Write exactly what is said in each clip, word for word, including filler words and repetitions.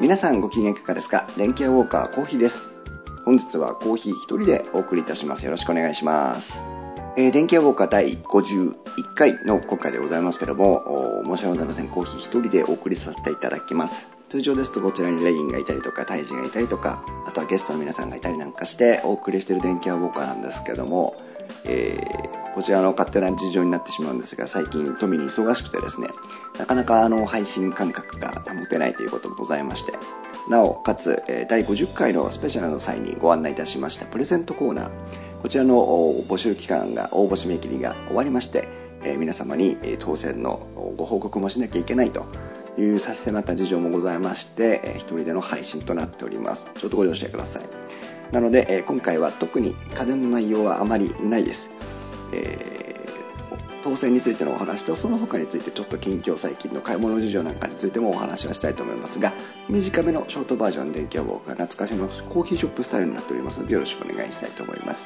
皆さんご機嫌いかがですか？電気屋ウォーカーコーヒーです。本日はコーヒー一人でお送りいたします。よろしくお願いします。えー、電気屋ウォーカーだいごじゅういっかいの今回でございますけども、申し訳ございません。コーヒー一人でお送りさせていただきます。通常ですとこちらにレインがいたりとかタイジがいたりとか、あとはゲストの皆さんがいたりなんかしてお送りしている電気屋ウォーカーなんですけども、えー、こちらの勝手な事情になってしまうんですが、最近富に忙しくてですね、なかなかあの配信感覚が保てないということがございまして、なおかつだいごじゅっかいのスペシャルの際にご案内いたしましたプレゼントコーナー、こちらの募集期間が応募締め切りが終わりまして、えー、皆様に当選のご報告もしなきゃいけないという差し迫った事情もございまして、えー、一人での配信となっております。ちょっとご了承ください。なので、えー、今回は特に家電の内容はあまりないです。えー、当選についてのお話とその他についてちょっと近況最近の買い物事情なんかについてもお話はしたいと思いますが、短めのショートバージョン電気屋ウォーカー懐かしのコーヒーショップスタイルになっておりますので、よろしくお願いしたいと思います。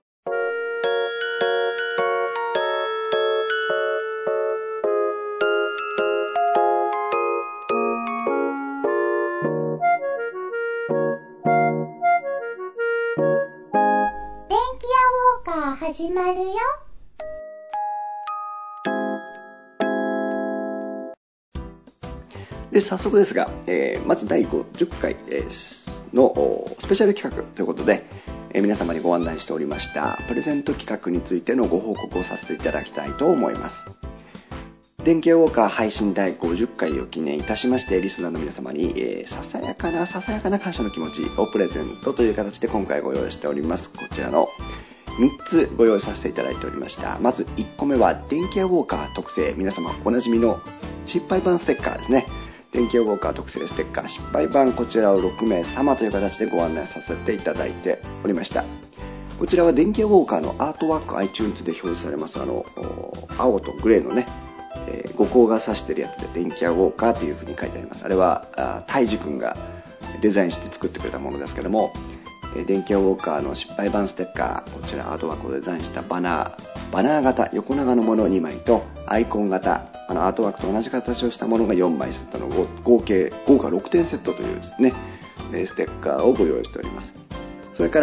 始まるよ。 で早速ですが、えー、まずだいごじゅっかいのスペシャル企画ということで、えー、皆様にご案内しておりましたプレゼント企画についてのご報告をさせていただきたいと思います。電気屋ウォーカー配信だいごじゅっかいを記念いたしまして、リスナーの皆様に、えー、ささやかなささやかな感謝の気持ちをプレゼントという形で今回ご用意しております。こちらのみっつご用意させていただいておりました。まずいっこめは電気屋ウォーカー特製、皆様おなじみの失敗版ステッカーですね。電気屋ウォーカー特製ステッカー失敗版、こちらをろくめいさまという形でご案内させていただいておりました。こちらは電気屋ウォーカーのアートワーク iTunes で表示されますあの青とグレーのね、えー、五光が指してるやつで電気屋ウォーカーという風に書いてあります。あれはタイジ君がデザインして作ってくれたものですけども、電気屋ウォーカーの失敗版ステッカー、こちらアートワークをデザインしたバナーバナー型横長のものにまいとアイコン型、あのアートワークと同じ形をしたものがよんまいセットの合計豪華ろくてんセットというですねステッカーをご用意しております。それから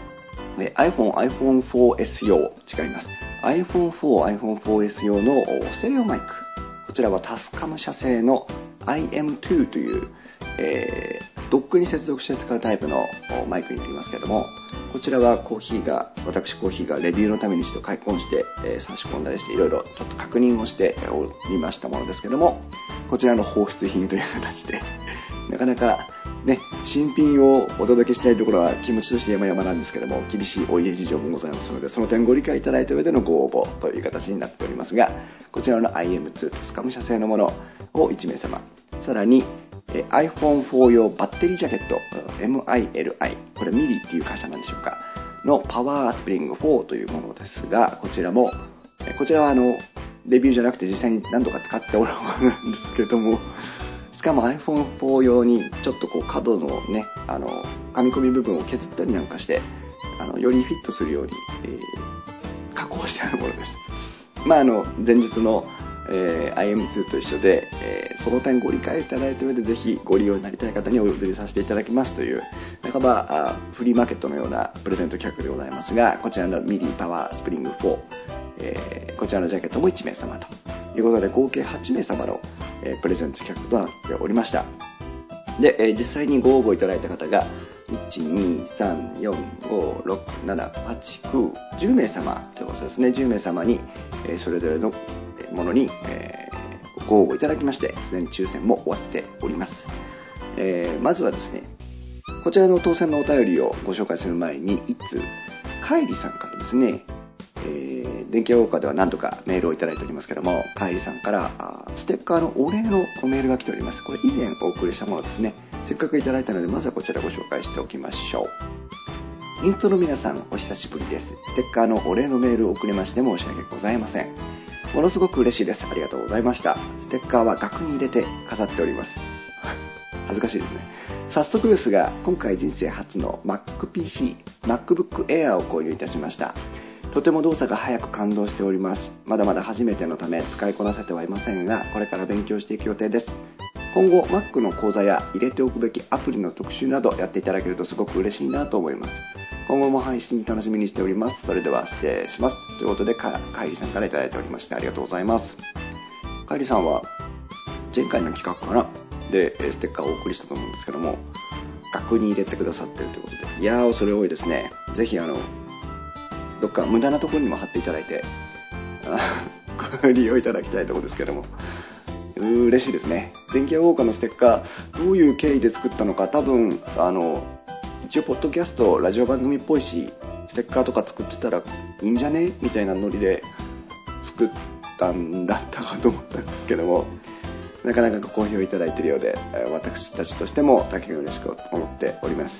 iPhone、アイフォンフォーエス 用、違います アイフォンフォー、アイフォンフォーエス 用のステレオマイク、こちらはタスカム社製の アイエムツー という、えー、ドックに接続して使うタイプのマイクになりますけれども、こちらはコーヒーが私コーヒーがレビューのためにして開墾して、えー、差し込んだりしていろいろちょっと確認をしておりましたものですけども、こちらの放出品という形でなかなかね新品をお届けしたいところは気持ちとして山々なんですけども、厳しいお家事情もございますので、その点ご理解いただいた上でのご応募という形になっておりますが、こちらの アイエムツー スカム社製のものをいちめいさま、さらにアイフォンフォー 用バッテリージャケット エムアイエルアイ、 これミリっていう会社なんでしょうかのパワースプリングフォーというものですが、こちらもこちらはあのレビューじゃなくて実際に何度か使っておるものなんですけども、しかも アイフォンフォー 用にちょっとこう角のねあの噛み込み部分を削ったりなんかしてあのよりフィットするように、えー、加工してあるものです。まああの前述のえー、アイエムツー と一緒で、えー、その点ご理解いただいた上でぜひご利用になりたい方にお譲りさせていただきますという半ばあフリーマーケットのようなプレゼント企画でございますが、こちらのミリパワースプリングフォー、えー、こちらのジャケットもいちめいさまということで合計はちめいさまの、えー、プレゼント企画となっておりました。で、えー、実際にご応募いただいた方がいち、に、さん、よん、ご、ろく、なな、はち、きゅう、じゅうめいさまということですね。じゅうめいさまに、えー、それぞれのものに、えー、ご応募いただきまして、すでに抽選も終わっております。えー、まずはですね、こちらの当選のお便りをご紹介する前にいっつう、カイリさんからですね、えー、電気屋ウォーカーでは何度かメールをいただいておりますけども、カイリさんからあステッカーのお礼のメールが来ております。これ以前お送りしたものですね。せっかくいただいたので、まずはこちらご紹介しておきましょう。インストの皆さん、お久しぶりです。ステッカーのお礼のメールを送りまして申し訳ございません。ものすごく嬉しいです。ありがとうございました。ステッカーは額に入れて飾っております。恥ずかしいですね。早速ですが、今回人生初の Mac ピーシー、MacBook Air を購入いたしました。とても動作が早く感動しております。まだまだ初めてのため使いこなせてはいませんが、これから勉強していく予定です。 今後 Mac の講座や入れておくべきアプリの特集などやっていただけるとすごく嬉しいなと思います。今後も配信楽しみにしております。それでは失礼します。ということで、かいりさんからいただいておりましてありがとうございます。かいりさんは前回の企画かなでステッカーをお送りしたと思うんですけども、額に入れてくださっているということで、いやーそれ多いですね。ぜひあのどっか無駄なところにも貼っていただいてご利用いただきたいところですけども、嬉しいですね。電気屋ウォーカーのステッカーどういう経緯で作ったのか、多分あの一応ポッドキャストラジオ番組っぽいし、ステッカーとか作ってたらいいんじゃねみたいなノリで作ったんだったかと思ったんですけども、なかなかご好評いただいているようで、私たちとしても大変嬉しく思っております。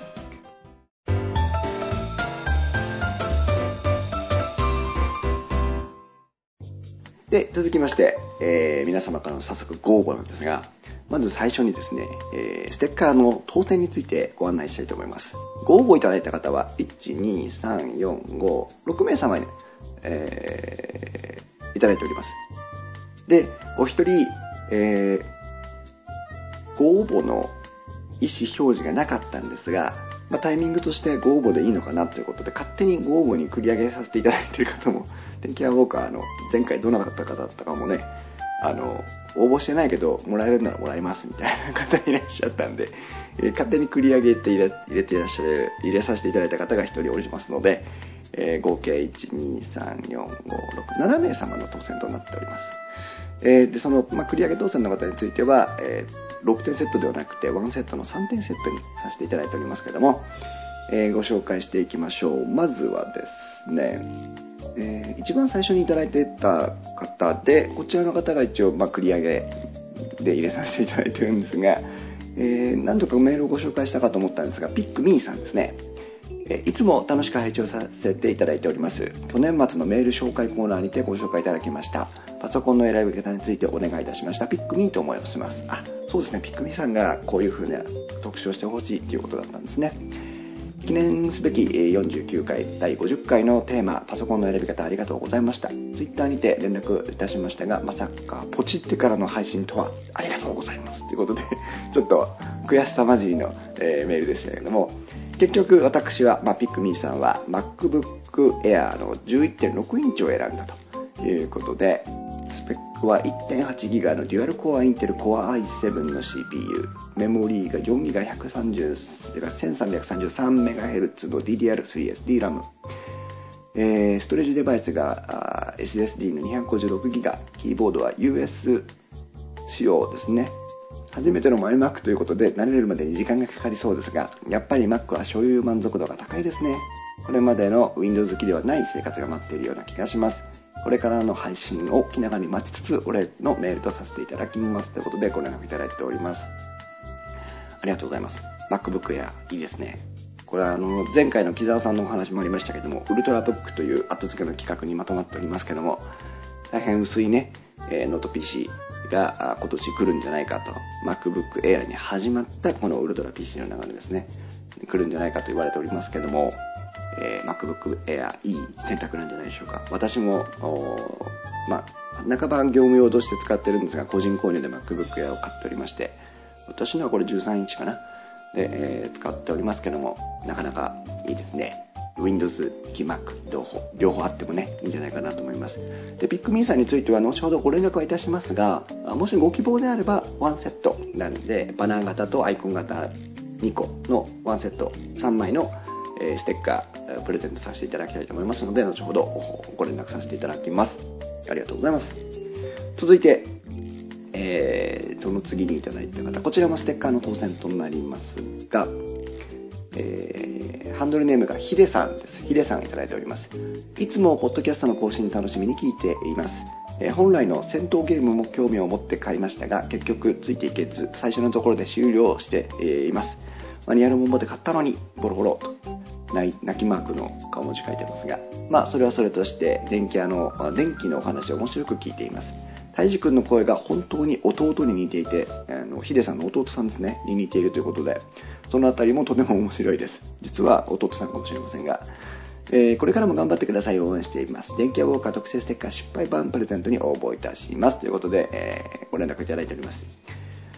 で続きまして、えー、皆様からの早速ご応募なんですが、まず最初にですね、えー、ステッカーの当選についてご案内したいと思います。ご応募いただいた方はいち、に、さん、よん、ご、ろくめいさまに、えー、いただいております。でお一人、えー、ご応募の意思表示がなかったんですが、まあ、タイミングとしてご応募でいいのかなということで勝手にご応募に繰り上げさせていただいている方も、電気屋ウォーカーの前回どなた方だったかもね、あの応募してないけどもらえるならもらいますみたいな方いらっしゃったんで、えー、勝手に繰り上げて入れ、入れていらっしゃる入れさせていただいた方がひとりおりますので、えー、合計いち、に、さん、よん、ご、ろく、ななめいさまの当選となっております。えー、でその、まあ、繰り上げ当選の方については、えー、ろくてんセットではなくてワンセットのさんてんセットにさせていただいておりますけれども、えー、ご紹介していきましょう。まずはですね、えー、一番最初にいただいてた方で、こちらの方が一応、まあ、繰り上げで入れさせていただいてるんですが、えー、何度かメールをご紹介したかと思ったんですが、ピックミーさんですね。えー、いつも楽しく拝聴させていただいております。去年末のメール紹介コーナーにてご紹介いただきましたパソコンの選び方についてお願いいたしました。ピックミーと申します。あ、そうですね、ピックミーさんがこういう風な特集をしてほしいということだったんですね。記念すべきよんじゅうきゅうかいだいごじゅっかいのテーマ、パソコンの選び方ありがとうございました。ツイッターにて連絡いたしましたが、まさかポチってからの配信とはありがとうございますということで、ちょっと悔しさ混じりの、えー、メールでしたけれども、結局私は、まあ、ピックミーさんは MacBook Air の じゅういってんろく インチを選んだということで、スペックは いってんはちギガ のデュアルコアインテル Core アイセブン の シーピーユー、 メモリーが よんギガ ひゃくさんじゅう せんさんびゃくさんじゅうさんメガヘルツ の ディーディーアールスリーエスディーラム、えー、ストレージデバイスが エスエスディー の にひゃくごじゅうろくギガ、キーボードは ユーエス 仕様ですね。初めてのマイ Mac ということで慣れるまでに時間がかかりそうですが、やっぱり Mac は所有満足度が高いですね。これまでの Windows 好きではない生活が待っているような気がします。これからの配信を気長に待ちつつ、お礼のメールとさせていただきますということでご連絡いただいております。ありがとうございます。 MacBook Air いいですね。これはあの前回の木澤さんのお話もありましたけども、ウルトラブックという後付けの企画にまとまっておりますけども、大変薄いね、えー、ノート ピーシー が今年来るんじゃないかと、 MacBook Air に始まったこのウルトラ ピーシー の流れですね、来るんじゃないかと言われておりますけども、えー、MacBook Air いい選択なんじゃないでしょうか。私もまあ半ば業務用として使ってるんですが、個人購入で MacBook Air を買っておりまして、私のはこれじゅうさんインチかなで、えー、使っておりますけども、なかなかいいですね。Windows 機 Mac 両方両方あってもね、いいんじゃないかなと思います。でピックミーさんについては後ほどご連絡はいたしますが、もしご希望であればワンセットなんで、バナー型とアイコン型にこのワンセットさんまいのステッカープレゼントさせていただきたいと思いますので、後ほどご連絡させていただきます。ありがとうございます。続いて、えー、その次にいただいた方、こちらもステッカーの当選となりますが、えー、ハンドルネームがヒデさんです。ヒデさんいただいております。いつもポッドキャストの更新楽しみに聞いています。えー、本来の戦闘ゲームも興味を持って買いましたが、結局ついていけず最初のところで終了して、えー、います。マニュアルも持って買ったのにボロボロと泣きマークの顔文字書いてますが、まあそれはそれとして電気屋の電気のお話を面白く聞いています。たいじくんの声が本当に弟に似ていて、あのヒデさんの弟さんですねに似ているということで、そのあたりもとても面白いです。実は弟さんかもしれませんが、えー、これからも頑張ってください。応援しています。電気屋ウォーカー特製ステッカー失敗版プレゼントに応募いたしますということで、えー、ご連絡いただいております。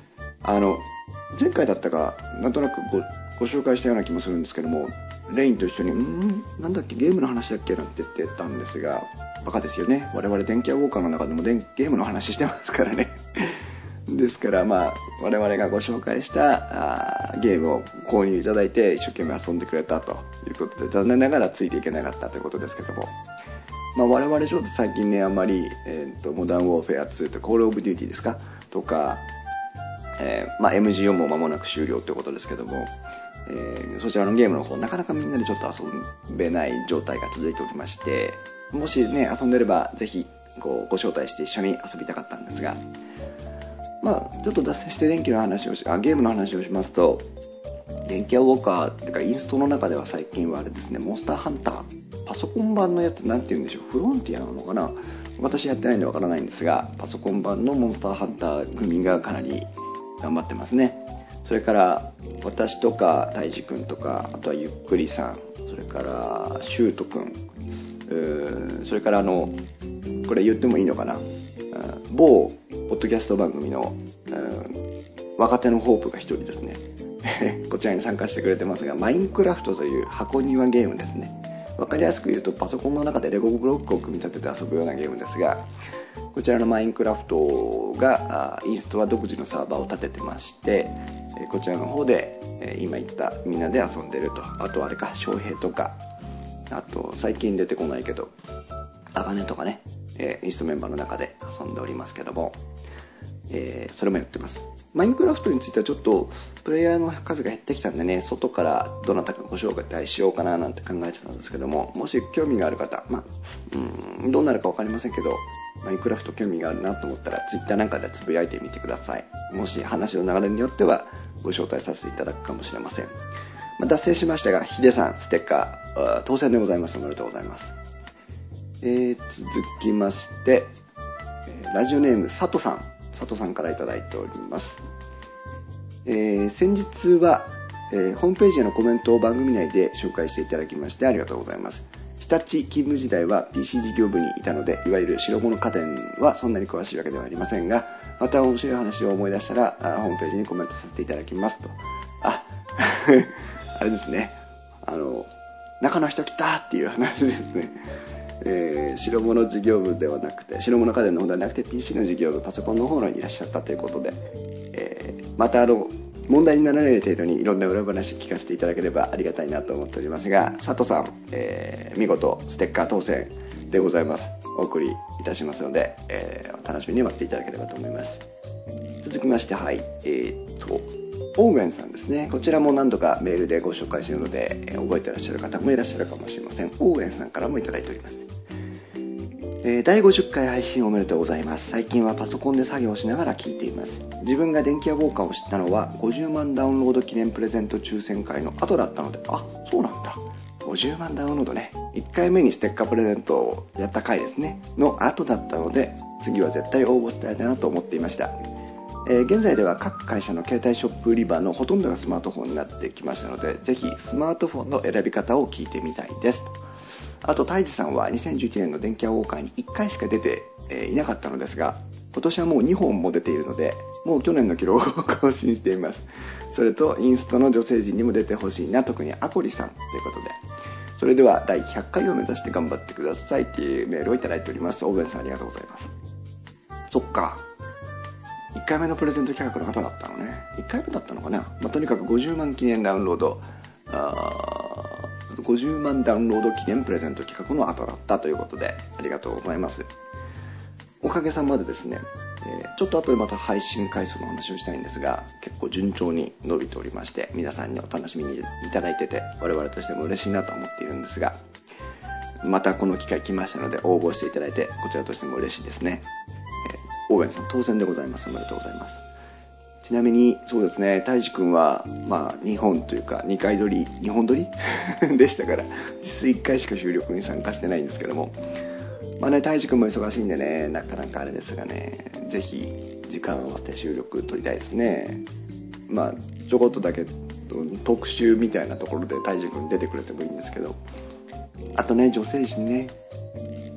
あの前回だったかなんとなく ご, ご紹介したような気もするんですけども、レインと一緒にんなんだっけゲームの話だっけなんて言ってたんですが、バカですよね。我々電気屋ウォーカーの中でもゲームの話してますからね。ですからまあ我々がご紹介したあゲームを購入いただいて一生懸命遊んでくれたということで、残念ながらついていけなかったということですけども、まあ、我々ちょっと最近ねあんまり、えー、とモダンウォーフェアツーとコールオブデューティーですかとか、えーまあ、エムジーよん も間もなく終了ということですけども、えー、そちらのゲームの方なかなかみんなでちょっと遊べない状態が続いておりまして、もしね遊んでればぜひごご招待して一緒に遊びたかったんですが、まあちょっと脱線して電気の話をしあゲームの話をしますと、電気屋ウォーカーっていうかインストの中では最近はあれですね、モンスターハンターパソコン版のやつなんて言うんでしょう、フロンティアなのかな、私やってないんでわからないんですが、パソコン版のモンスターハンター組がかなり頑張ってますね。それから私とかタイジ君とか、あとはゆっくりさん、それからシュート君、それからあのこれ言ってもいいのかな、某ポッドキャスト番組の若手のホープが一人ですねこちらに参加してくれてますが、マインクラフトという箱庭ゲームですね。わかりやすく言うとパソコンの中でレゴブロックを組み立てて遊ぶようなゲームですが、こちらのマインクラフトがインストは独自のサーバーを立ててまして、こちらの方で今言ったみんなで遊んでると。あとあれか、翔平とか、あと最近出てこないけどあかねとかね、インストメンバーの中で遊んでおりますけども、えー、それもやってます。マインクラフトについてはちょっとプレイヤーの数が減ってきたんでね、外からどなたかご紹介しようかななんて考えてたんですけども、もし興味がある方、まあ、うーんどうなるか分かりませんけど、マインクラフト興味があるなと思ったらツイッターなんかでつぶやいてみてください。もし話の流れによってはご招待させていただくかもしれません。まあ、脱線しましたが、ヒデさんステッカー当選でございます。おめでとうございます。えー、続きまして、ラジオネーム佐藤さん佐藤さんからいただいております。えー、先日は、えー、ホームページへのコメントを番組内で紹介していただきましてありがとうございます。日立勤務時代は ピーシー 事業部にいたので、いわゆる白物家電はそんなに詳しいわけではありませんが、また面白い話を思い出したらホームページにコメントさせていただきますと。ああれですね、あの中の人来たっていう話ですね。えー、白物事業部ではなくて、白物家電の方ではなくて ピーシー の事業部、パソコンの方にいらっしゃったということで、えー、またあの問題にならない程度にいろんな裏話聞かせていただければありがたいなと思っておりますが、佐藤さん、えー、見事ステッカー当選でございます。お送りいたしますので、えー、お楽しみに待っていただければと思います。続きまして、はい、えー、っとオーウェンさんですね。こちらも何度かメールでご紹介しているので、えー、覚えていらっしゃる方もいらっしゃるかもしれません。オーウェンさんからもいただいております。えー、だいごじゅっかい配信おめでとうございます。最近はパソコンで作業をしながら聞いています。自分が電気屋ウォーカーを知ったのはごじゅうまんダウンロード記念プレゼント抽選会の後だったので、あ、そうなんだ。ごじゅうまんダウンロードね。いっかいめにステッカープレゼントをやった回ですね。の後だったので、次は絶対応募したいなと思っていました。えー、現在では各会社の携帯ショップ売り場のほとんどがスマートフォンになってきましたので、ぜひスマートフォンの選び方を聞いてみたいです。あとタイジさんはにせんじゅういちねんの電気屋ウォーカーにいっかいしか出て、えー、いなかったのですが、今年はもうにほんも出ているので、もう去年の記録を更新しています。それとインストの女性陣にも出てほしいな、特にアコリさんということで、それではだいひゃっかいを目指して頑張ってくださいというメールをいただいております。オーベンさんありがとうございます。そっか、いっかいめのプレゼント企画の方だったのね。いっかいめだったのかな、まあ、とにかくごじゅうまん記念ダウンロード、あごじゅうまんダウンロード記念プレゼント企画の後だったということで、ありがとうございます。おかげさまでですね、えー、ちょっと後でまた配信回数の話をしたいんですが、結構順調に伸びておりまして、皆さんにお楽しみにいただいてて、我々としても嬉しいなと思っているんですが、またこの機会来ましたので応募していただいて、こちらとしても嬉しいですね。えー、オーウェンさん当選でございます。おめでとうございます。ちなみにそうですね、たいじくんはまあにほんというかにかい撮り、にほん撮りでしたから、実質いっかいしか収録に参加してないんですけども、まあね、たいじくんも忙しいんでね、なかなかあれですがね、ぜひ時間を合わせて収録撮りたいですね。まあちょこっとだけ特集みたいなところでたいじくん出てくれてもいいんですけど、あとね、女性陣ね、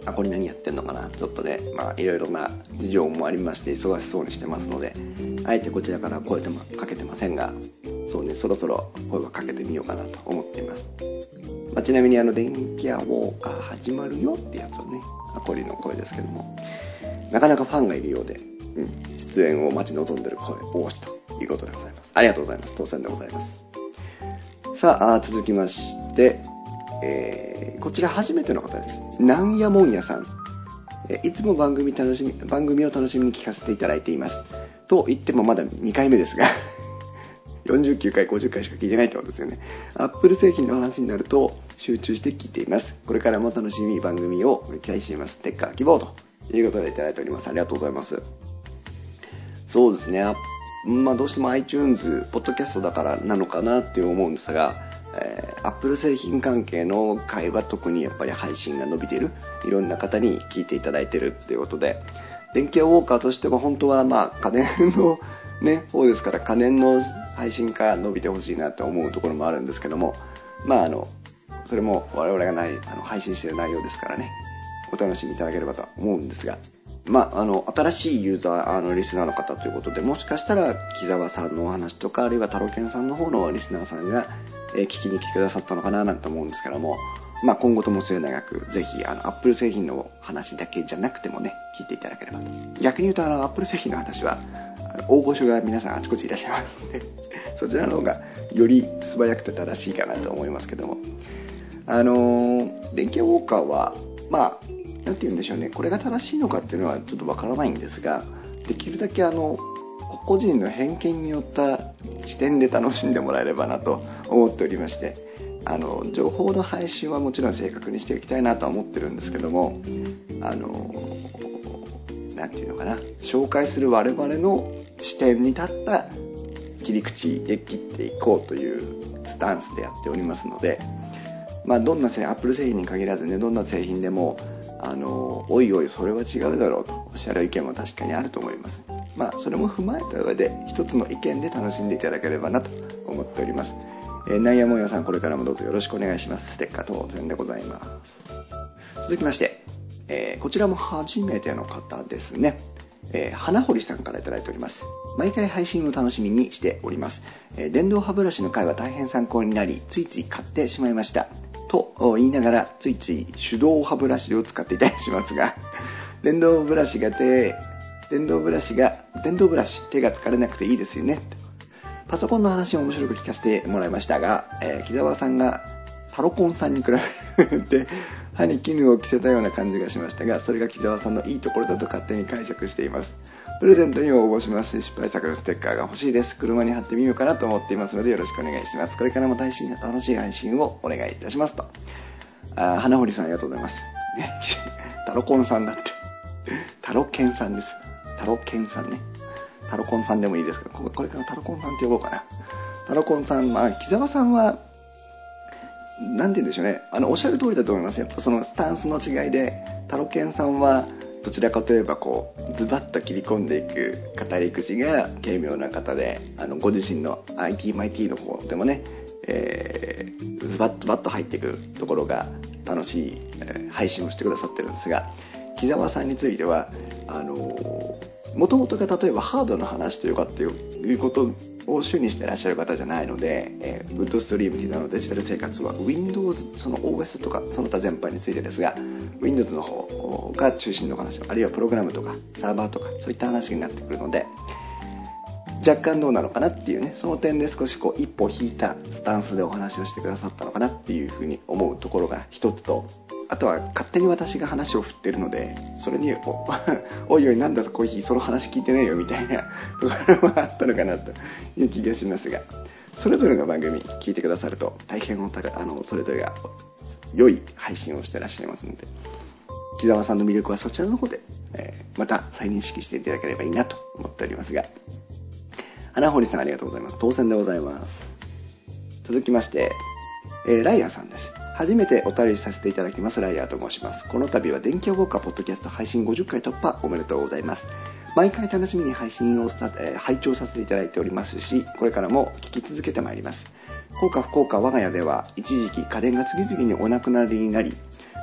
あ、これ何やってんのかな、ちょっとね、まあいろいろな事情もありまして忙しそうにしてますので、あえてこちらから声でもかけてませんが、そうね、そろそろ声をかけてみようかなと思っています。まあ、ちなみにあの電気屋ウォーカー始まるよってやつはね、アコリの声ですけども、なかなかファンがいるようで、うん、出演を待ち望んでる声多しということでございます。ありがとうございます。当選でございます。さあ、続きまして、えー、こちら初めての方です。なんやもんやさん。えいつも番組楽しみ、番組を楽しみに聞かせていただいています。と言ってもまだにかいめですが、よんじゅうきゅうかい、ごじゅっかいしか聞いてないってことですよね。アップル製品の話になると集中して聞いています。これからも楽しみ番組を期待しています。ステッカー希望ということでいただいております。ありがとうございます。そうですね。まあどうしても iTunes、ポッドキャストだからなのかなって思うんですが、えー、Apple 製品関係の会話、特にやっぱり配信が伸びている、いろんな方に聞いていただいているっていうことで、電気屋ウォーカーとしても本当はまあ家電のね、方ですから家電の配信が伸びてほしいなと思うところもあるんですけども、まああの、それも我々がない、あの配信している内容ですからね、お楽しみいただければと思うんですが、まあ、あの、新しいユーザー、あの、リスナーの方ということで、もしかしたら、木沢さんのお話とか、あるいはタロケンさんの方のリスナーさんが、えー、聞きに来てくださったのかな、なんて思うんですけども、まあ、今後とも末永く、ぜひ、あの、アップル製品の話だけじゃなくてもね、聞いていただければと。逆に言うと、あの、アップル製品の話は、あの大御所が皆さんあちこちいらっしゃいますので、そちらの方が、より素早くて正しいかなと思いますけども。あのー、電気屋ウォーカーは、まあ、なんて言うんでしょうね、これが正しいのかっていうのはちょっとわからないんですが、できるだけあの個人の偏見によった視点で楽しんでもらえればなと思っておりまして、あの情報の配信はもちろん正確にしていきたいなとは思ってるんですけども、あのなんていうのかな、紹介する我々の視点に立った切り口で切っていこうというスタンスでやっておりますので、まあ、どんな製品、アップル製品に限らずね、どんな製品でもあのおいおいそれは違うだろうとおっしゃる意見も確かにあると思います。まあそれも踏まえた上で一つの意見で楽しんでいただければなと思っております。えー、なんやもんやさん、これからもどうぞよろしくお願いします。ステッカー当然でございます。続きまして、えー、こちらも初めての方ですね。えー、花堀さんからいただいております。毎回配信を楽しみにしております。えー、電動歯ブラシの回は大変参考になり、ついつい買ってしまいました。と言いながらついつい手動歯ブラシを使っていたりしますが、電動ブラシが手電動ブラシが電動ブラシ手が疲れなくていいですよね。パソコンの話を面白く聞かせてもらいましたが、えー、木澤さんがタロコンさんに比べて歯に絹を着せたような感じがしましたが、それが木澤さんのいいところだと勝手に解釈しています。プレゼントにも応募しますし、失敗作のステッカーが欲しいです。車に貼ってみようかなと思っていますのでよろしくお願いします。これからも楽しい配信をお願いいたしますと。あ、花堀さんありがとうございます。ね、タロコンさんだって。タロケンさんです。タロケンさんね。タロコンさんでもいいですけど、これからタロコンさんって呼ぼうかな。タロコンさん、まあ、木澤さんは、なんて言うんでしょうね。あの、おっしゃる通りだと思います。やっぱそのスタンスの違いで、タロケンさんは、どちらかといえばこうズバッと切り込んでいく語り口が軽妙な方で、あのご自身の アイティー マイティー の方でもね、えー、ズバッとバッと入っていくところが楽しい、えー、配信をしてくださってるんですが、木澤さんについてはあのー、もともとが例えばハードの話というかっていうことを主にしてらっしゃる方じゃないので、えー、ウッドストリーム木澤のデジタル生活は Windows、 その オーエス とかその他全般についてですが、 Windows の方が中心の話、あるいはプログラムとかサーバーとかそういった話になってくるので、若干どうなのかなっていうね、その点で少しこう一歩引いたスタンスでお話をしてくださったのかなっていうふうに思うところが一つと、あとは勝手に私が話を振ってるので、それに お, おいおいなんだコーヒーその話聞いてねえよみたいなところもあったのかなという気がしますが、それぞれの番組聞いてくださると大変おたあのそれぞれが良い配信をしてらっしゃいますので、木澤さんの魅力はそちらの方で、えー、また再認識していただければいいなと思っておりますが、花堀さんありがとうございます。当選でございます。続きまして、えー、ライアーさんです。初めてお便りさせていただきます。ライアーと申します。この度は電気屋ウォーカーポッドキャスト配信ごじゅっかい突破おめでとうございます。毎回楽しみに配信をさ、えー、拝聴させていただいておりますし、これからも聞き続けてまいります。幸か不幸か我が家では一時期家電が次々にお亡くなりになり、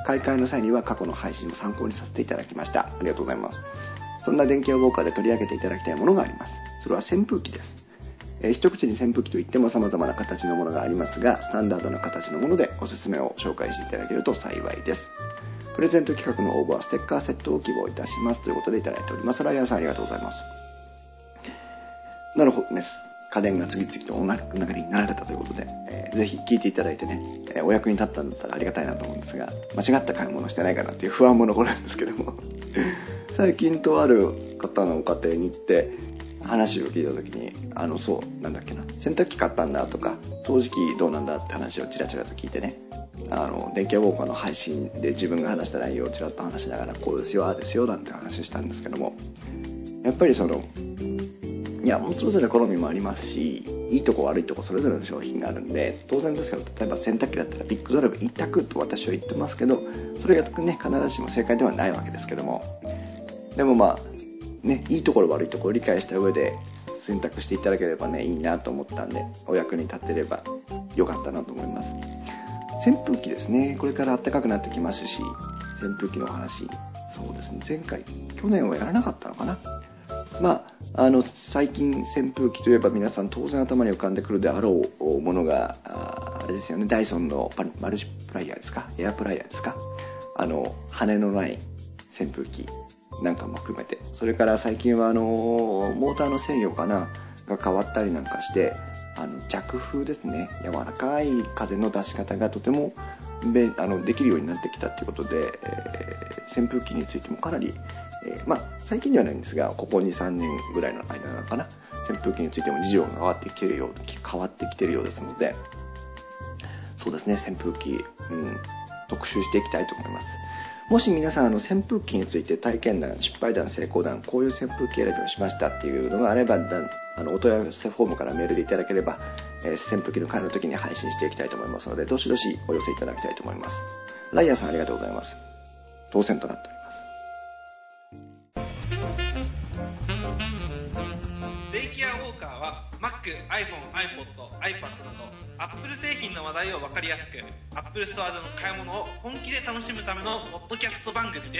買い替えの際には過去の配信を参考にさせていただきました。ありがとうございます。そんな電気屋ウォーカーで取り上げていただきたいものがあります。それは扇風機です。えー、一口に扇風機といっても様々な形のものがありますが、スタンダードな形のものでおすすめを紹介していただけると幸いです。プレゼント企画の応募はステッカーセットを希望いたしますということでいただいております。ライアンさんありがとうございます。なるほどです。家電が次々とお亡くなりになられたということで、えー、ぜひ聞いていただいてね、えー、お役に立ったんだったらありがたいなと思うんですが、間違った買い物してないかなっていう不安も残るんですけども最近とある方の家庭に行って話を聞いた時に、あのそうなんだっけな洗濯機買ったんだとか掃除機どうなんだって話をチラチラと聞いてね、あの電気屋ウォーカーの配信で自分が話した内容をチラッと話しながらこうですよああですよなんて話をしたんですけども、やっぱりそのいやもうそれぞれ好みもありますし、いいとこ悪いとこそれぞれの商品があるんで当然ですけど、例えば洗濯機だったらビッグドライブ一択と私は言ってますけど、それがね必ずしも正解ではないわけですけども、でもまあね、いいところ悪いところを理解した上で選択していただければねいいなと思ったんで、お役に立てればよかったなと思います。扇風機ですね、これから暖かくなってきますし、扇風機のお話、そうですね、前回去年はやらなかったのかな。まあ、あの最近扇風機といえば皆さん当然頭に浮かんでくるであろうものが あ, あれですよね、ダイソンのマルチプライヤーですか、エアプライヤーですか、あの羽のない扇風機なんかも含めて、それから最近はあのモーターの制御かなが変わったりなんかして、あの弱風ですね、柔らかい風の出し方がとてもあのできるようになってきたということで、えー、扇風機についてもかなり、えー、まあ最近ではないんですが、ここ にさんねんぐらいの間なのかな、扇風機についても事情が変わってきているよう変わってきているようですので、そうですね、扇風機、うん、特集していきたいと思います。もし皆さんあの扇風機について体験談、失敗談、成功談、こういう扇風機選びをしましたっていうのがあれば、あのお問い合わせフォームからメールでいただければ、えー、扇風機の会の時に配信していきたいと思いますので、どしどしお寄せいただきたいと思います。ライアーさんありがとうございます。当選となっております。 デイケアウォーカーは Mac、iPhone、iPod、iPad など Apple 製品の話題を分かりやすく Apple ストアでの買い物を本気で楽しむためのポッドキャスト番組です。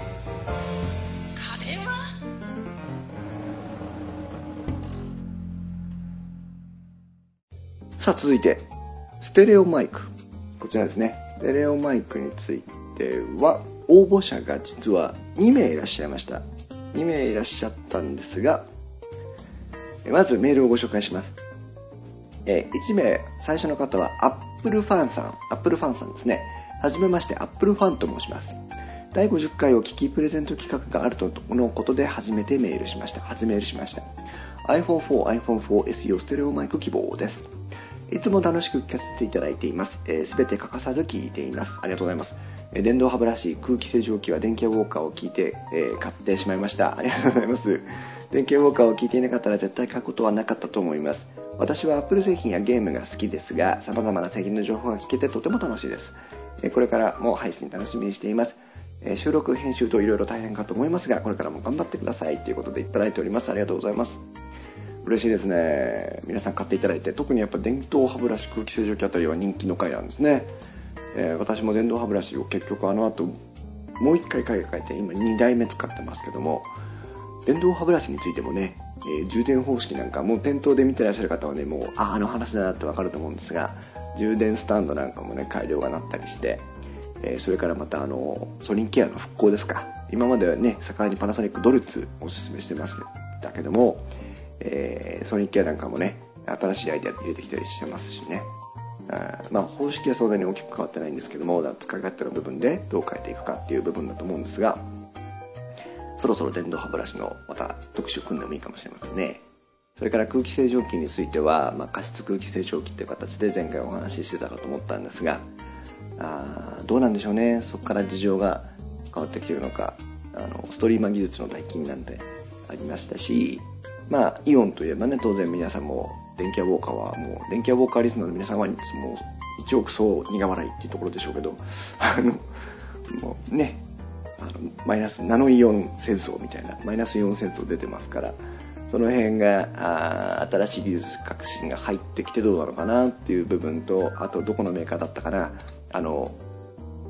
家電はさあ続いてステレオマイク、こちらですね。ステレオマイクについては応募者が実はにめいいらっしゃいました。にめいいらっしゃったんですが、まずメールをご紹介します。えいちめい、最初の方はアップルファンさん、アップルファンさんですね。はじめまして、アップルファンと申します。だいごじゅっかいを聞きプレゼント企画があるとのことで初めてメールしました。初メールしました。アイフォンフォー、アイフォンフォーエスイー ステレオマイク希望です。いつも楽しく聞かせていただいています。すべ、えー、て欠かさず聞いています。ありがとうございます。えー、電動歯ブラシ、空気清浄機は電気屋ウォーカーを聞いて、えー、買ってしまいました。ありがとうございます。電気屋ウォーカーを聞いていなかったら絶対買うことはなかったと思います。私は Apple 製品やゲームが好きですが、様々な製品の情報が聞けてとても楽しいです。えー、これからも配信楽しみにしています。えー、収録、編集といろいろ大変かと思いますが、これからも頑張ってくださいということでいただいております。ありがとうございます。嬉しいですね。皆さん買っていただいて、特にやっぱ電動歯ブラシ、空気清浄機あたりは人気の回なんですね。えー、私も電動歯ブラシを結局あの後もう一回買い替えて今にだいめ使ってますけども、電動歯ブラシについてもね、えー、充電方式なんかもう店頭で見てらっしゃる方はね、もう あ, あの話だなってわかると思うんですが、充電スタンドなんかもね改良がなったりして、えー、それからまたあのソニーケアの復興ですか。今まではね盛んにパナソニックドルツおすすめしてますだけども、えー、ソニーケアなんかもね新しいアイデア入れてきたりしてますしね。あまあ方式はそんなに大きく変わってないんですけども、使い勝手の部分でどう変えていくかっていう部分だと思うんですが、そろそろ電動歯ブラシのまた特集組んでもいいかもしれませんね。それから空気清浄機については、まあ、加湿空気清浄機っていう形で前回お話ししてたかと思ったんですが、あどうなんでしょうね。そこから事情が変わってきているのか、あのストリーマー技術の代金なんてありましたし、まあイオンといえばね、当然皆さんも電気屋ウォーカーはもう電気屋ウォーカーリスナーの皆さんはもう一億総苦笑いっていうところでしょうけど、あのもうね、あのマイナスナノイオン戦争みたいなマイナスイオン戦争出てますから、その辺があ新しい技術革新が入ってきてどうなのかなっていう部分と、あとどこのメーカーだったかな、あの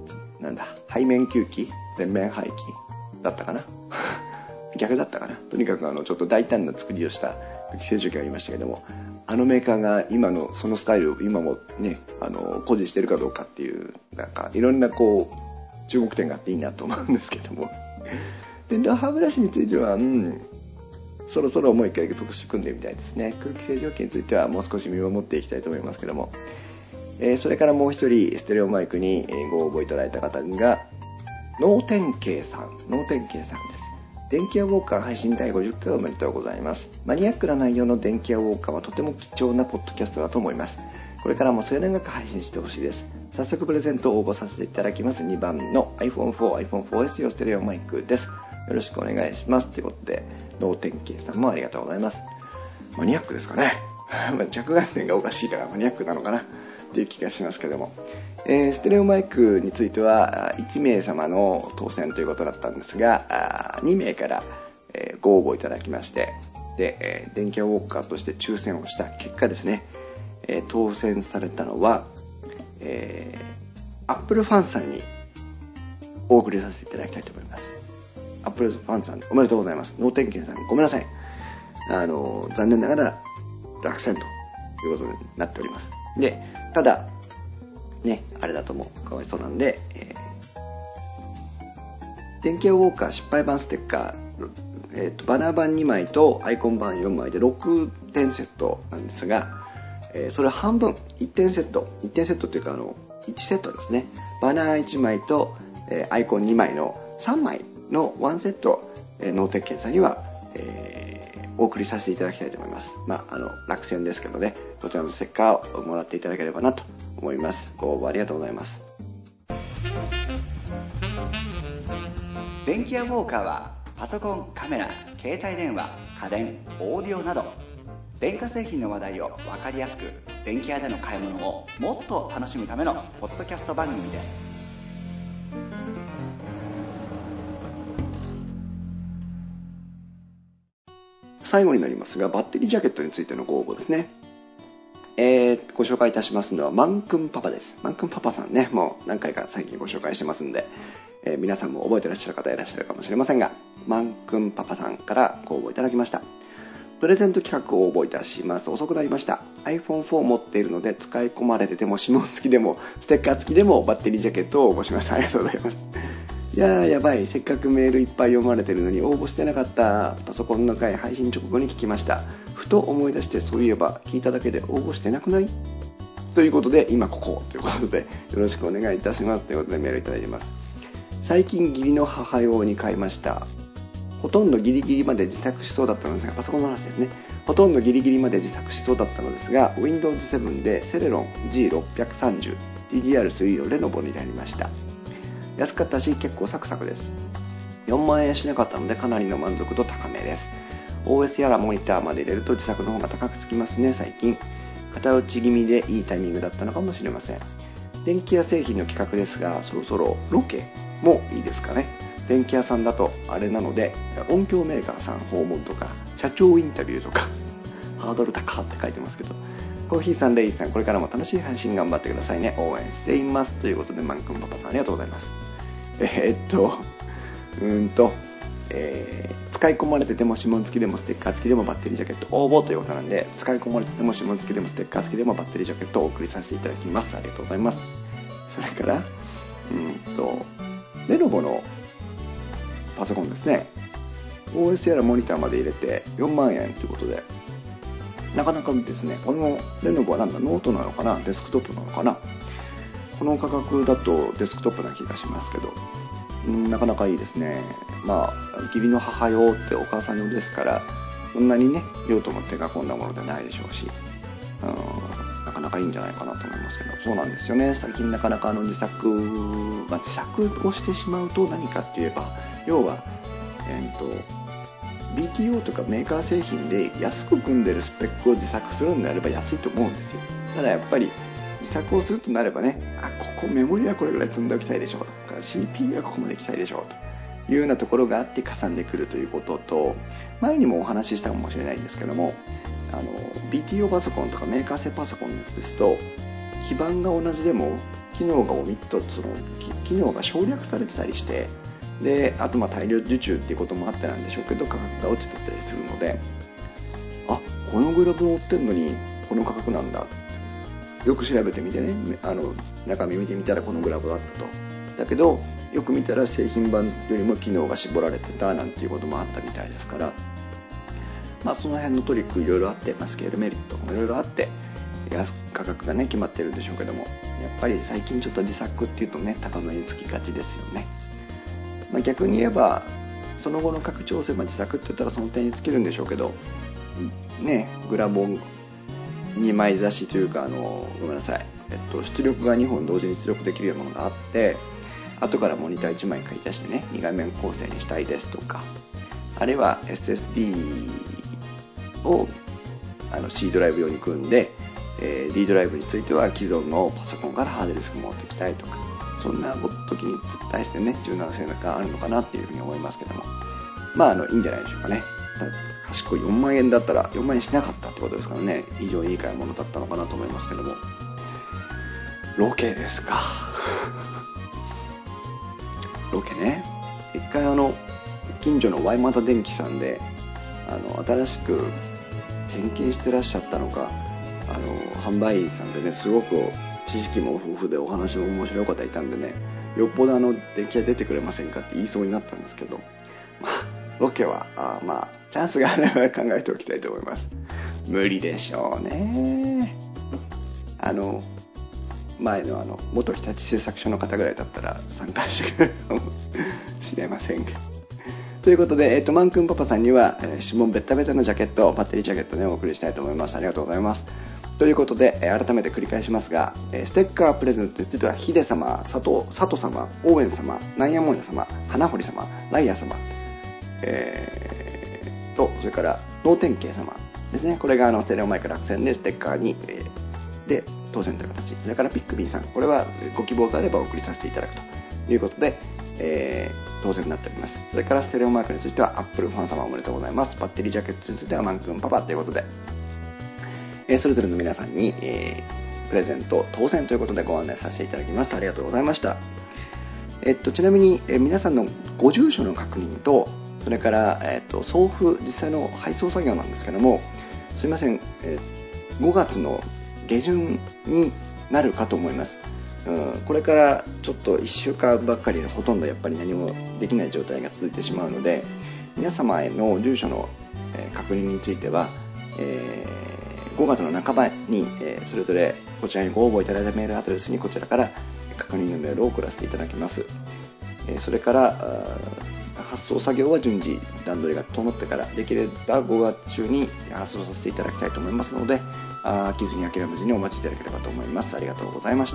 なんだ、背面吸気、前面排気だったかな逆だったかな。とにかくあのちょっと大胆な作りをした空気清浄機がありましたけども、あのメーカーが今のそのスタイルを今もね、あの誇示してるかどうかっていう、なんかいろんなこう注目点があっていいなと思うんですけども電動歯ブラシについては、うん、そろそろもう一回特集組んでみたいですね。空気清浄機についてはもう少し見守っていきたいと思いますけども、えー、それからもう一人ステレオマイクにご応募いただいた方が能天慶さん能天慶さんです。電気屋ウォーカー配信だいごじゅっかいおめでとうございます。マニアックな内容の電気屋ウォーカーはとても貴重なポッドキャストだと思います。これからも末永く配信してほしいです。早速プレゼントを応募させていただきます。にばんの アイフォンフォー、アイフォンフォーエス 用ステレオマイクです。よろしくお願いします。ということで能天慶さんもありがとうございます。マニアックですかね着眼点がおかしいからマニアックなのかなっていう気がしますけども、えー、ステレオマイクについてはいちめい様の当選ということだったんですが、にめいから、えー、ご応募いただきまして、で、えー、電気屋ウォーカーとして抽選をした結果ですね、えー、当選されたのは、えー、アップルファンさんにお送りさせていただきたいと思います。アップルファンさんおめでとうございます。能天慶さんごめんなさい、あの残念ながら落選ということになっております。でただね、あれだと思う、かわいそうなんで、えー、電気屋ウォーカー失敗版ステッカー、えーと、バナー版にまいとアイコン版よんまいでろくてんセットなんですが、えー、それ半分いってんセットいってんセットっていうかあのいちセットですね。バナーいちまいと、えー、アイコンにまいのさんまいのワンセット、えー、能天慶さんには、えー、お送りさせていただきたいと思います。まあ、あの落選ですけどね、こちらのステッカーをもらっていただければなと思います。ご応募ありがとうございます。 電気屋ウォーカーはパソコン、カメラ、携帯電話、家電、オーディオなど電化製品の話題を分かりやすく電気屋での買い物をもっと楽しむためのポッドキャスト番組です。 最後になりますが、バッテリージャケットについてのご応募ですね。えー、ご紹介いたしますのはマンクンパパです。マンクンパパさんね、もう何回か最近ご紹介してますんで、えー、皆さんも覚えてらっしゃる方いらっしゃるかもしれませんが、マンクンパパさんからご応募いただきました。プレゼント企画を応募いたします。遅くなりました。 アイフォンフォー 持っているので使い込まれてても指紋付きでもステッカー付きでもバッテリージャケットを応募します。ありがとうございます。いやーやばい、せっかくメールいっぱい読まれてるのに応募してなかった。パソコンの回配信直後に聞きました。ふと思い出して、そういえば聞いただけで応募してなくないということで今ここということでよろしくお願いいたしますということでメールいただいています。最近義理の母用に買いました。ほとんどギリギリまで自作しそうだったのですが、パソコンの話ですね。ほとんどギリギリまで自作しそうだったのですが ウィンドウズセブン でセレロン ジーろっぴゃくさんじゅう ディーディーアールスリー のレノボになりました。安かったし結構サクサクです。よんまんえんしなかったのでかなりの満足度高めです。 オーエス やらモニターまで入れると自作の方が高くつきますね。最近片打ち気味でいいタイミングだったのかもしれません。電気屋製品の企画ですが、そろそろロケもいいですかね。電気屋さんだとあれなので、音響メーカーさん訪問とか社長インタビューとかハードル高って書いてますけど、コーヒーさん、レイさん、これからも楽しい配信頑張ってくださいね。応援していますということで、マンクンパパさんありがとうございます。えー、っとうーんと、えー、使い込まれてても指紋付きでもステッカー付きでもバッテリージャケット応募ということなんで、使い込まれてても指紋付きでもステッカー付きでもバッテリージャケットをお送りさせていただきます。ありがとうございます。それからうーんとレノボのパソコンですね。 オーエス やらモニターまで入れてよんまんえんということで、なかなかですね、このレノボはなんだ、ノートなのかな、デスクトップなのかな。この価格だとデスクトップな気がしますけど、んなかなかいいですね。まあ義理の母用ってお母さん用ですから、そんなにね用途も手が込んだものではないでしょうし、うん、なかなかいいんじゃないかなと思いますけど、そうなんですよね。最近なかなかあの自作、まあ、自作をしてしまうと何かって言えば、要はえーとビーティーオー とかメーカー製品で安く組んでるスペックを自作するんであれば安いと思うんですよ。ただやっぱり自作をするとなればね、あ、ここメモリはこれぐらい積んでおきたいでしょうとか シーピーユー はここまでいきたいでしょうというようなところがあってかさんでくるということと、前にもお話ししたかもしれないんですけども、あの ビーティーオー パソコンとかメーカー製パソコンのやつですと基板が同じでも機能がオミット、その機能が省略されてたりして、であとまあ大量受注っていうこともあってなんでしょうけど、価格が落ちてたりするので、あ、このグラブを売ってるのにこの価格なんだ、よく調べてみてね、あの中身見てみたらこのグラブだったと。だけどよく見たら製品版よりも機能が絞られてたなんていうこともあったみたいですから、まあ、その辺のトリックいろいろあって、まあ、スケールメリットもいろいろあって価格がね決まってるんでしょうけども、やっぱり最近ちょっと自作っていうとね高値につきがちですよね。まあ、逆に言えばその後の拡張性、まあ、自作って言ったらその点に尽きるんでしょうけどね、グラボンにまい差しというか、あのごめんなさい、えっと、出力がにほん同時に出力できるようなものがあって、後からモニターいちまい買い足してねに画面構成にしたいですとか、あるいは エスエスディー をあの C ドライブ用に組んで、えー、D ドライブについては既存のパソコンからハードディスク持ってきたいとか、そんな時に対してね柔軟性があるのかなっていうふうに思いますけども、まああのいいんじゃないでしょうかね。賢いよんまんえんだったらよんまんえんしなかったってことですからね、非常にいい買い物だったのかなと思いますけども。ロケですかロケね、一回あの近所のワイマタ電機さんであの新しく点検してらっしゃったのか、あの販売員さんでね、すごく知識も豊富でお話も面白い方いたんでね、よっぽどあの電気屋出てくれませんかって言いそうになったんですけど、まあロケはあまあチャンスがあれば考えておきたいと思います。無理でしょうね。あの前のあの元日立製作所の方ぐらいだったら参加してくれるかもしれませんが。ということで、えー、とマンくんパパさんには、えー、指紋ベッタベタのジャケット、バッテリージャケットねお送りしたいと思います。ありがとうございます。ということで、えー、改めて繰り返しますが、えー、ステッカープレゼントについてはヒデ様、佐藤佐藤様、オーエン様、ナイアモンヤ様、花堀様、ライア様、えー、とそれから脳天慶様ですね。これがあのステレオマイク落選でステッカーに、えー、で当選という形。それからピックビーさん、これはご希望があればお送りさせていただくということで、えー、当選になっております。それからステレオマークについてはアップルファン様おめでとうございます。バッテリージャケットについてはマンくんパパということで、えー、それぞれの皆さんに、えー、プレゼント当選ということでご案内させていただきます。ありがとうございました。えっと、ちなみに、えー、皆さんのご住所の確認と、それから、えー、と送付実際の配送作業なんですけども、すいません、えー、ごがつの下旬になるかと思います。うん、これからちょっといっしゅうかんばっかりでほとんどやっぱり何もできない状態が続いてしまうので、皆様への住所の、えー、確認については、えー、ごがつの半ばに、えー、それぞれこちらにご応募いただいたメールアドレスにこちらから確認のメールを送らせていただきます。えー、それから発送作業は順次段取りが整ってから、できればごがつ中に発送させていただきたいと思いますので、飽きずに諦めずにお待ちいただければと思います。ありがとうございました。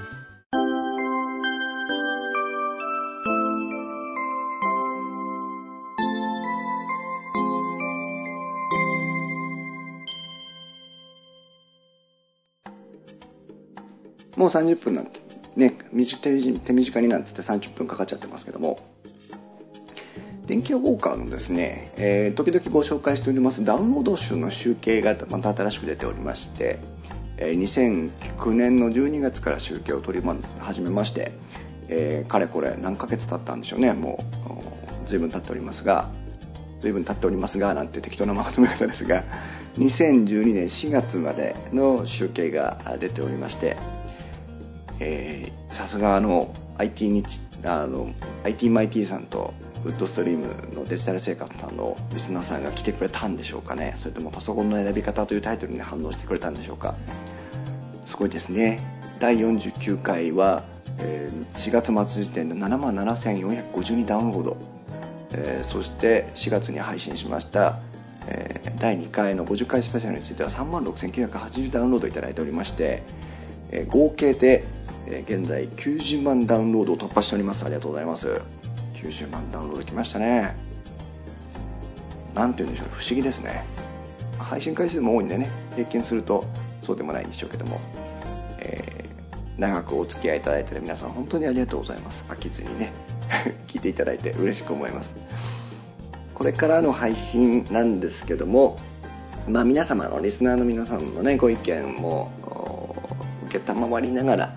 もうさんじゅっぷんなんてね、手短になんて言ってさんじゅっぷんかかっちゃってますけども、電気屋ウォーカーのですね、えー、時々ご紹介しておりますダウンロード数の集計がまた新しく出ておりまして、えー、にせんきゅうねんのじゅうにがつから集計を取り始めまして、えー、かれこれ何ヶ月経ったんでしょうね。もう随分経っておりますが随分経っておりますがなんて適当なまとめ方ですが、にせんじゅうにねんしがつまでの集計が出ておりまして、えー、さすがあの アイティー 日あの アイティー マイティーさんとウッドストリームのデジタル生活さんのリスナーさんが来てくれたんでしょうかね。それともパソコンの選び方というタイトルに反応してくれたんでしょうか。すごいですね。だいよんじゅうきゅうかいは、えー、しがつ末時点で ななまんななせんよんひゃくごじゅうにダウンロード、えー、そしてしがつに配信しました、えー、だいにかいのごじゅっかいスペシャルについては さんまんろくせんきゅうひゃくはちじゅうダウンロードいただいておりまして、えー、合計で、えー、現在きゅうじゅうまんダウンロードを突破しております。ありがとうございます。きゅうじゅうまんダウンロードきましたね。なんて言うんでしょう、不思議ですね。配信回数も多いんでね、平均するとそうでもないんでしょうけども、えー、長くお付き合いいただいている皆さん本当にありがとうございます。飽きずにね聞いていただいて嬉しく思います。これからの配信なんですけども、まあ、皆様のリスナーの皆さんのねご意見も受けたまわりながら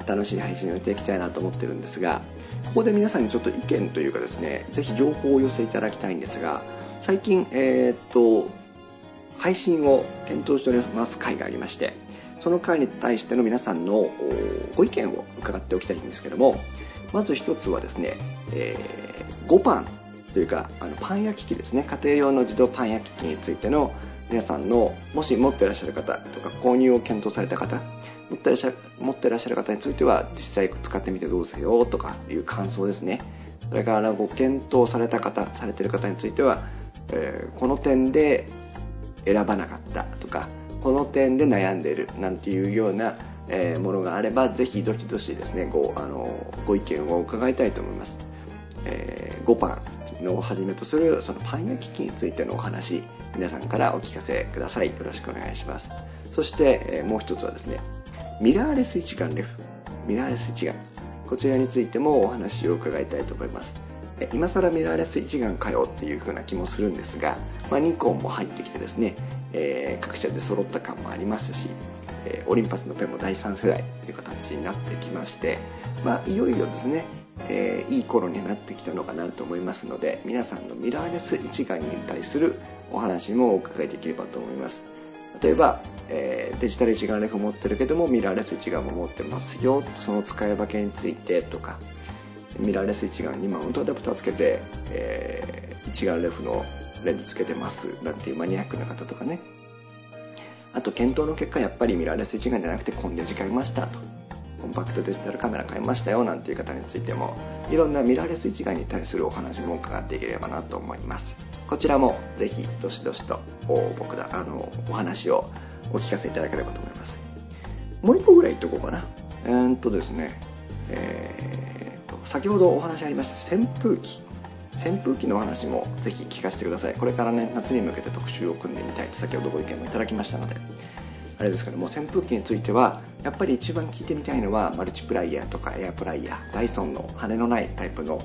楽しい配信をしていきたいなと思ってるんですが、ここで皆さんにちょっと意見というかですね、ぜひ情報をお寄せいただきたいんですが、最近、えー、っと配信を検討しております会がありまして、その会に対しての皆さんのご意見を伺っておきたいんですけども、まず一つはですね、えー、ごパンというかあのパン焼き器ですね、家庭用の自動パン焼き器についての皆さんの、もし持っていらっしゃる方とか購入を検討された方、持っていらっしゃる、持っていらっしゃる方については実際使ってみてどうせよとかいう感想ですね。それからご検討された方、されている方については、えー、この点で選ばなかったとか、この点で悩んでいるなんていうような、えー、ものがあれば、ぜひどしどしですね、ご、あのご意見を伺いたいと思います。えー、ごパンのをはじめとするそのパン焼き器についてのお話、皆さんからお聞かせください。よろしくお願いします。そして、えー、もう一つはですね、ミラーレス一眼レフ、ミラーレス一眼、こちらについてもお話を伺いたいと思います。今更ミラーレス一眼かよっていう風な気もするんですが、まあ、ニコンも入ってきてですね、えー、各社で揃った感もありますし、えー、オリンパスのペンもだいさん世代という形になってきまして、まあ、いよいよですね、えー、いい頃になってきたのかなと思いますので、皆さんのミラーレス一眼に対するお話もお伺いできればと思います。例えば、えー、デジタル一眼レフ持ってるけどもミラーレス一眼も持ってますよ、その使い分けについてとか、ミラーレス一眼にマウントアダプターつけて、えー、一眼レフのレンズつけてますなんていうマニアックな方とかね。あと検討の結果、やっぱりミラーレス一眼じゃなくてコンデジ買いましたと、コンパクトデジタルカメラ買いましたよなんていう方についても、いろんなミラーレス一眼に対するお話も伺っていければなと思います。こちらもぜひどしどしと僕だあのお話をお聞かせいただければと思います。もう一個ぐらい言っとこうかな。えーっとですね、えー先ほどお話ありました扇風機扇風機のお話もぜひ聞かせてください。これからね、夏に向けて特集を組んでみたいと先ほどご意見もいただきましたので、あれですけども、扇風機についてはやっぱり一番聞いてみたいのはマルチプライヤーとかエアプライヤー、ダイソンの羽のないタイプの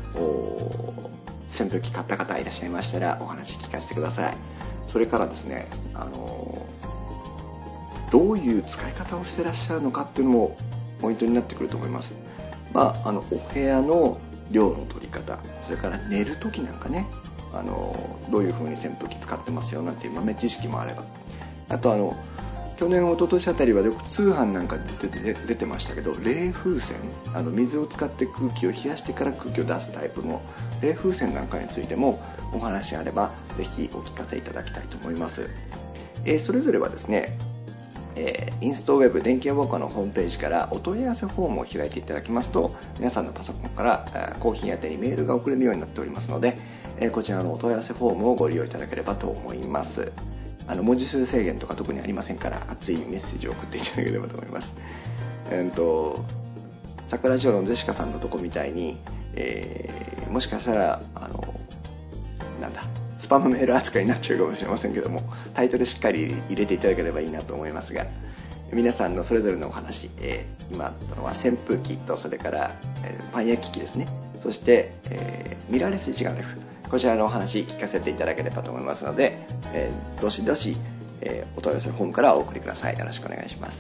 扇風機買った方いらっしゃいましたらお話聞かせてください。それからですね、あのどういう使い方をしてらっしゃるのかっていうのもポイントになってくると思います。まあ、あのお部屋の量の取り方、それから寝るときなんかね、あのどういう風に扇風機使ってますよなんていう豆知識もあれば、あとあの去年一昨年あたりはよく通販なんかで出て、出てましたけど、冷風船、あの水を使って空気を冷やしてから空気を出すタイプの冷風船なんかについてもお話あればぜひお聞かせいただきたいと思います。えー、それぞれはですね、えー、インストウェブ電気屋ウォーカーのホームページからお問い合わせフォームを開いていただきますと、皆さんのパソコンからコーヒー宛てにメールが送れるようになっておりますので、えー、こちらのお問い合わせフォームをご利用いただければと思います。あの文字数制限とか特にありませんから、熱いメッセージを送っていただければと思います。えー、と桜城のジェシカさんのとこみたいに、えー、もしかしたらあのなんだスパムメール扱いになっちゃうかもしれませんけども、タイトルしっかり入れていただければいいなと思いますが、皆さんのそれぞれのお話、えー、今あったのは扇風機と、それから、えー、パン焼き器ですね、そして、えー、ミラーレス一眼レフ、こちらのお話聞かせていただければと思いますので、えー、どしどし、えー、お問い合わせフォームからお送りください。よろしくお願いします。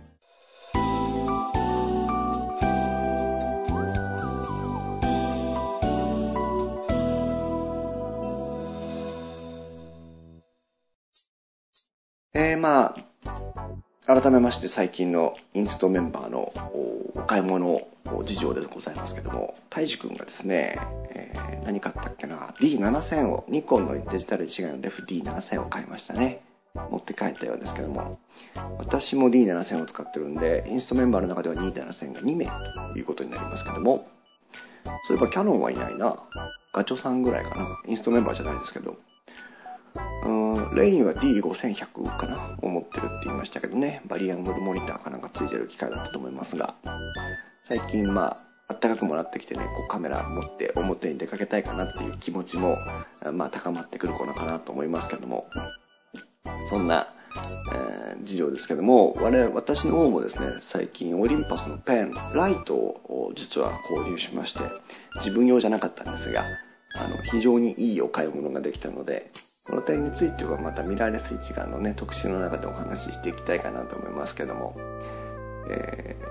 えー、まあ改めまして最近のインストメンバーのお買い物事情でございますけども、たいじくんがですね、えー、何買ったっけな、 ディーななせん を、ニコンのデジタル一眼レフ ディーななせん を買いましたね。持って帰ったようですけども、私も ディーななせん を使ってるんで、インストメンバーの中では ディーななせん がにめいということになりますけども、そういえばキャノンはいないな、ガチョさんぐらいかな、インストメンバーじゃないですけど、うーんレインは ディーごせんひゃく かなを持ってるって言いましたけどね、バリアングルモニターかなんかついてる機械だったと思いますが、最近まあ暖かくもなってきてね、こうカメラ持って表に出かけたいかなっていう気持ちもまあ高まってくる頃かなと思いますけども、そんな、えー、事情ですけども、我々私の方もですね、最近オリンパスのペンライトを実は購入しまして、自分用じゃなかったんですが、あの非常にいいお買い物ができたので、この点についてはまたミラーレス一眼のね特集の中でお話ししていきたいかなと思いますけども、えー、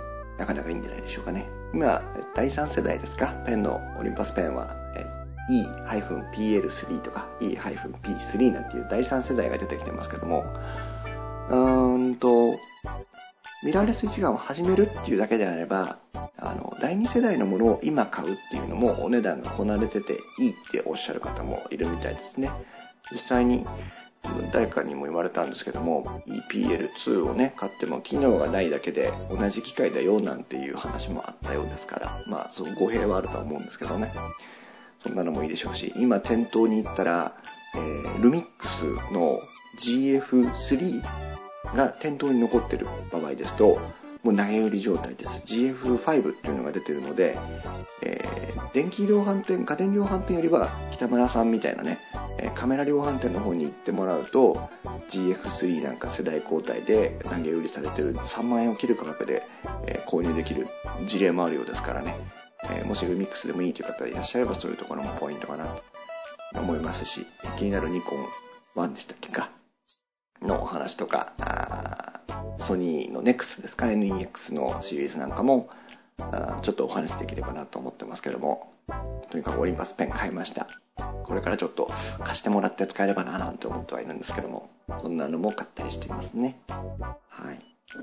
なかなかいいんじゃないでしょうかね。今、だいさん世代ですか、ペンのオリンパスペンは、イーピーエルスリー とか イーピースリー なんていうだいさん世代が出てきてますけども、うーんと、ミラーレス一眼を始めるっていうだけであれば、あの、だいに世代のものを今買うっていうのもお値段がこなれてていいっておっしゃる方もいるみたいですね。実際に誰かにも言われたんですけども、 イーピーエルツー をね買っても機能がないだけで同じ機械だよなんていう話もあったようですから、まあその語弊はあるとは思うんですけどね、そんなのもいいでしょうし、今店頭に行ったら、えー、ルミックスの ジーエフスリー が店頭に残ってる場合ですと、もう投げ売り状態です。 ジーエフファイブ っていうのが出てるので、えー、電気量販店、家電量販店よりは北村さんみたいなね、えー、カメラ量販店の方に行ってもらうと ジーエフスリー なんか世代交代で投げ売りされてるさんまんえんを切る価格で、えー、購入できる事例もあるようですからね、えー、もしルミックスでもいいという方がいらっしゃればそういうところもポイントかなと思いますし、気になるニコンワンでしたっけかのお話とか、あソニーの ネクス ですか、 エヌイーエックス のシリーズなんかもあちょっとお話できればなと思ってますけども、とにかくオリンパスペン買いました。これからちょっと貸してもらって使えればななんて思ってはいるんですけども、そんなのも買ったりしていますね。はい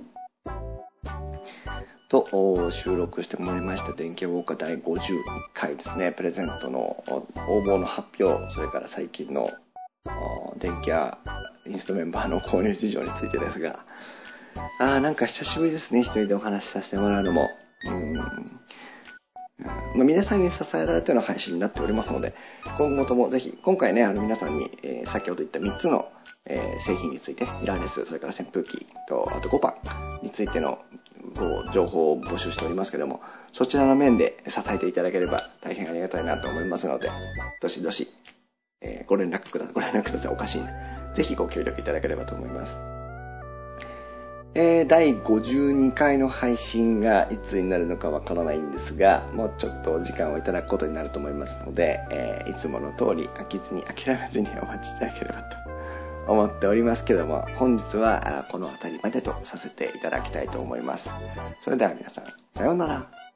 と収録してもらいました電気ウォーカーだいごじゅういっかいですね、プレゼントの応募の発表、それから最近の電気屋インストメンバーの購入事情についてですが、あーなんか久しぶりですね、一人でお話しさせてもらうのも。うーん、まあ、皆さんに支えられての配信になっておりますので、今後ともぜひ、今回ね、あの皆さんに、えー、先ほど言ったみっつの、えー、製品について、ミラーレス、それから扇風機と、あとごパンについての情報を募集しておりますけども、そちらの面で支えていただければ大変ありがたいなと思いますので、どしどし、えー、ご連絡ください。ご連絡ください。おかしいな。ぜひご協力いただければと思います。えー、だいごじゅうにかいの配信がいつになるのかわからないんですが、もうちょっとお時間をいただくことになると思いますので、えー、いつもの通り飽きずに諦めずにお待ちいただければと思っておりますけども、本日はこの辺りまでとさせていただきたいと思います。それでは皆さん、さようなら。